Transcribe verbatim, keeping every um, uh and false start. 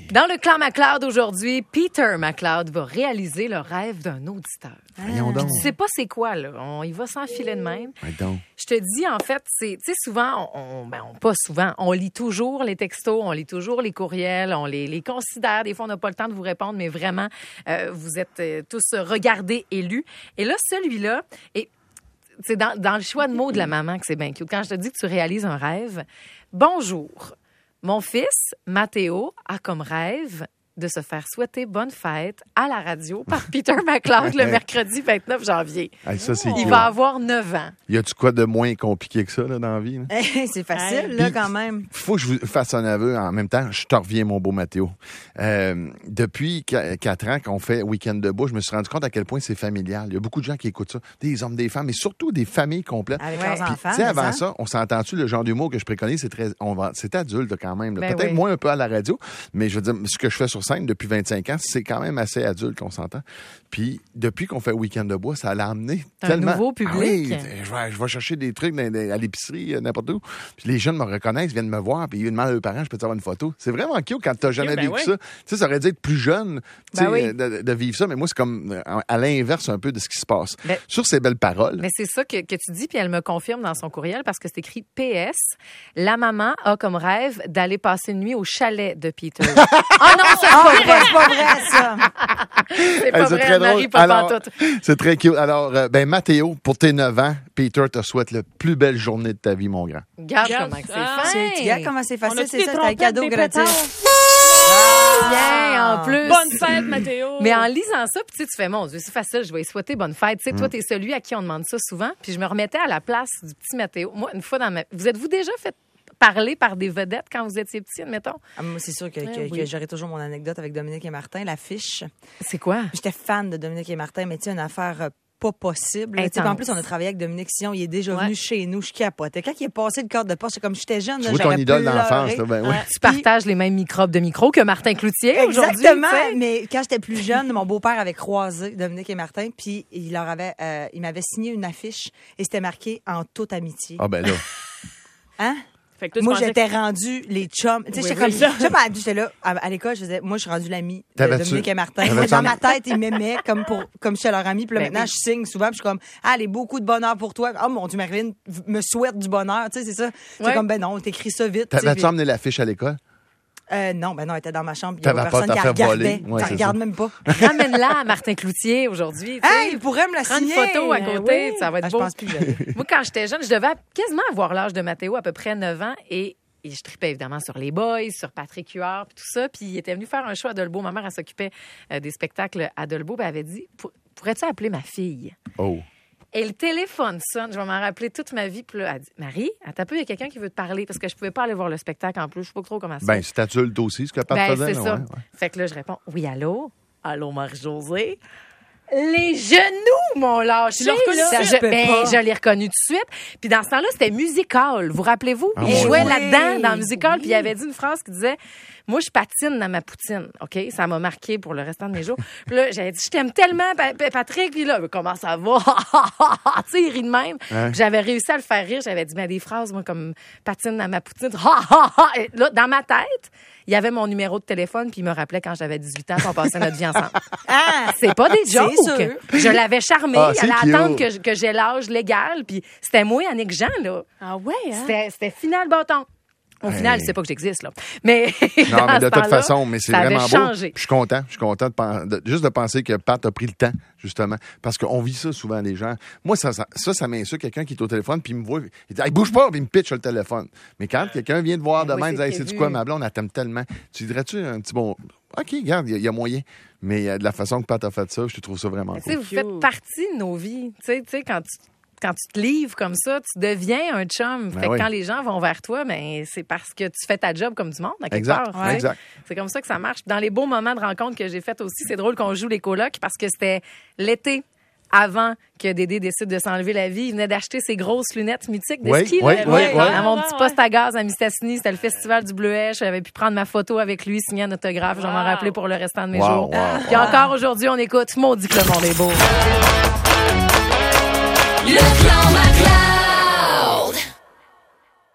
Dans le clan McLeod aujourd'hui, Peter McLeod va réaliser le rêve d'un auditeur. Voyons donc. Tu sais pas c'est quoi, là. On y va sans filet de même. Ouais, donc. Je te dis, en fait, c'est, tu sais, souvent, on, ben, on, pas souvent, on lit toujours les textos, on lit toujours les courriels, on les, les considère. Des fois, on n'a pas le temps de vous répondre, mais vraiment, euh, vous êtes euh, tous regardés et lus. Et là, celui-là, et c'est dans, dans le choix de mots de la maman que c'est bien cute. Quand je te dis que tu réalises un rêve, bonjour. Mon fils, Mathéo, a comme rêve de se faire souhaiter bonne fête à la radio par Peter McLeod le mercredi vingt-neuf janvier. Hey, ça, c'est Il cool. va avoir neuf ans. Y a-tu quoi de moins compliqué que ça là, dans la vie? Là? Hey, c'est facile, là, quand même. Faut que je vous fasse un aveu en même temps. Je te reviens, mon beau Mathéo. Euh, depuis quatre ans qu'on fait Week-end debout, je me suis rendu compte à quel point c'est familial. Il y a beaucoup de gens qui écoutent ça. Des hommes, des femmes, mais surtout des familles complètes. Avec Ouais. leurs Puis, enfants. Tu sais, avant mais ça, on s'entend-tu, le genre d'humour que je préconise, c'est très, on va, c'est adulte quand même. là. Ben Peut-être oui. moins un peu à la radio, mais je veux dire, ce que je fais sur scène depuis vingt-cinq ans, c'est quand même assez adulte qu'on s'entend. Puis, depuis qu'on fait Week-end de bois, ça l'a amené Un tellement... nouveau public. Ah oui, je vais, je vais chercher des trucs dans- dans- à l'épicerie, euh, n'importe où. Puis les jeunes me reconnaissent, viennent me voir, puis ils demandent à leurs parents, je peux te avoir une photo. C'est vraiment cute quand t'as jamais Ben vécu oui. ça. Tu sais, ça aurait dû être plus jeune, tu sais, Ben oui. euh, de, de vivre ça, mais moi, c'est comme euh, à l'inverse un peu de ce qui se passe. Ben- Sur ces belles paroles, Mais c'est ça que, que tu dis, puis elle me confirme dans son courriel parce que c'est écrit P S. La maman a comme rêve d'aller passer une nuit au chalet de Peter. Ah non, c'est Ah, pas c'est vrai! pas, c'est pas vrai, ça. C'est pas Hey, vrai, elle n'arrive pas Alors, pantoute. c'est très cute. Alors, euh, ben, Mathéo, pour tes neuf ans, Peter te souhaite la plus belle journée de ta vie, mon grand. Regarde Regarde comment que c'est ça. fin. C'est- Tu regardes comment c'est On facile, a-tu c'est des ça, c'est un trompettes, cadeau des gratuit. pétards? Bien, en plus. Bonne fête, Mathéo! Mais en lisant ça, puis tu sais, tu fais, mon Dieu, c'est facile, je vais lui souhaiter bonne fête. Tu sais, toi, t'es celui à qui on demande ça souvent. Puis je me remettais à la place du petit Mathéo. Moi, une fois dans ma... Vous êtes-vous déjà fait parler par des vedettes quand vous étiez petit, admettons? Ah, moi, c'est sûr que, que, Ah, oui. que j'aurai toujours mon anecdote avec Dominique et Martin, l'affiche. C'est quoi? J'étais fan de Dominique et Martin, mais tu sais, une affaire euh, pas possible. là. Tu sais, Intense. En plus, on a travaillé avec Dominique Sion. Il est déjà Ouais. venu chez nous. Je capotais. Quand il est passé le cadre de poste, c'est comme j'étais jeune. Tu là, vois ton j'aurais idole pleuré. d'enfance, là, ben oui. Tu partages les mêmes microbes de micro que Martin Cloutier aujourd'hui. Exactement. tu sais. Mais quand j'étais plus jeune, mon beau-père avait croisé Dominique et Martin, puis il leur avait, euh, il m'avait signé une affiche et c'était marqué en toute amitié. Ah, ben là. Hein? Fait que toi, tu Moi, pensais j'étais rendue les chums. Tu sais, Oui, j'étais oui, comme, ça. je sais pas, j'étais là, à, à l'école, je faisais, moi, je suis rendue l'amie de T'avais-tu- Dominique et Martin. t'avais-tu Moi, dans en- ma tête, ils m'aimaient comme pour, comme j'étais leur amie. Puis là, Ben maintenant, oui. je signe souvent, puis je suis comme, ah, allez, beaucoup de bonheur pour toi. Oh mon Dieu, Marilyn v- me souhaite du bonheur. Tu sais, c'est ça. C'est Ouais. comme, ben non, t'écris ça vite. tu sais, T'avais-tu puis- emmené l'affiche à l'école? Euh, non, ben non, elle était dans ma chambre. Il y a T'avais pas personne t'as qui fait la regardait. voler. Ouais, Tu c'est regardes ça. même pas. Ramène-la à Martin Cloutier aujourd'hui. tu sais. Hey, il pourrait me la Prends une signer. photo à Ben côté, oui. ça va être Ah, je beau. pense plus que je l'ai. Moi, quand j'étais jeune, je devais quasiment avoir l'âge de Mathéo, à peu près neuf ans, et, et je tripais évidemment sur les boys, sur Patrick Huard, puis tout ça. Puis il était venu faire un show à Dolbeau. Ma mère, elle s'occupait euh, des spectacles à Dolbeau. Puis elle avait dit, Pour- pourrais-tu appeler ma fille? Oh. Et le téléphone sonne, je vais m'en rappeler toute ma vie. Puis là, elle dit, Marie, attends un peu, il y a quelqu'un qui veut te parler, parce que je pouvais pas aller voir le spectacle en plus. Je sais pas trop comment ça. Ben, c'est adulte aussi, ce que Pat Ben, faisait. c'est là, ça. ouais, ouais. Fait que là, je réponds, oui, allô? Allô, Marie-Josée? Les genoux m'ont lâché. Tu l'as reconnu là. tout de je, suite? ben, pas. je l'ai reconnu tout de suite. Puis dans ce temps-là, c'était musical. Vous rappelez-vous? Ah, il mon jouait Dieu. là-dedans, dans Oui, musical, oui. puis il avait dit une phrase qui disait « Moi, je patine dans ma poutine. » OK? Ça m'a marqué pour le restant de mes jours. Puis là, j'avais dit « Je t'aime tellement, Pa- Pa- Patrick. » Puis là, « Comment ça va? » Tu sais, il rit de même. Hein? Puis j'avais réussi à le faire rire. J'avais dit ben, des phrases, moi, comme « Patine dans ma poutine. » Ha, ha, ha. Et là, dans ma tête, il y avait mon numéro de téléphone, puis il me rappelait quand j'avais dix-huit ans qu'on passait notre vie ensemble. Ah! C'est pas des C'est jokes. sûr. Je l'avais charmé. Ah, Elle c'est allait cute. attendre que, que j'ai l'âge légal. Puis c'était moi, Annick Jean, là. Ah ouais, hein? C'était, c'était final bâton. Au Hey. final, c'est pas que j'existe, là. Mais, Non, dans mais de ce toute temps-là, façon, mais c'est ça avait vraiment beau. changé. Je suis content. Je suis content de, pen- de- juste de penser que Pat a pris le temps, justement. Parce qu'on vit ça souvent, les gens. Moi, ça, ça, ça, ça m'insulte. Quelqu'un qui est au téléphone, puis il me voit, il dit, hey, bouge pas, puis il me pitch le téléphone. Mais quand quelqu'un vient te voir Ben demain, oui, il dit, c'est hey, c'est-tu prévu. quoi, ma blonde, elle t'aime tellement. Tu dirais-tu un petit bon, OK, regarde, il y, a- il y a moyen. Mais euh, de la façon que Pat a fait ça, je trouve ça vraiment Tu sais, cool. vous faites partie de nos vies. Tu sais, tu sais, quand tu, quand tu te livres comme ça, tu deviens un chum. Ben fait que oui. quand les gens vont vers toi, ben, c'est parce que tu fais ta job comme du monde, à quelque Exact, part. tu sais. exact. C'est comme ça que ça marche. Dans les beaux moments de rencontre que j'ai fait aussi, c'est drôle qu'on joue les colocs parce que c'était l'été avant que Dédé décide de s'enlever la vie. Il venait d'acheter ses grosses lunettes mythiques de Oui, ski. oui, là. oui, oui. À mon Ouais, petit ouais. poste à gaz à Mistassini, c'était le festival du Bleuet. J'avais pu prendre ma photo avec lui, signer un autographe. Je vais m'en Wow. rappeler pour le restant de mes Wow, jours. wow, Puis encore aujourd'hui, on écoute Maudit que le monde est beau. Le clan McLeod.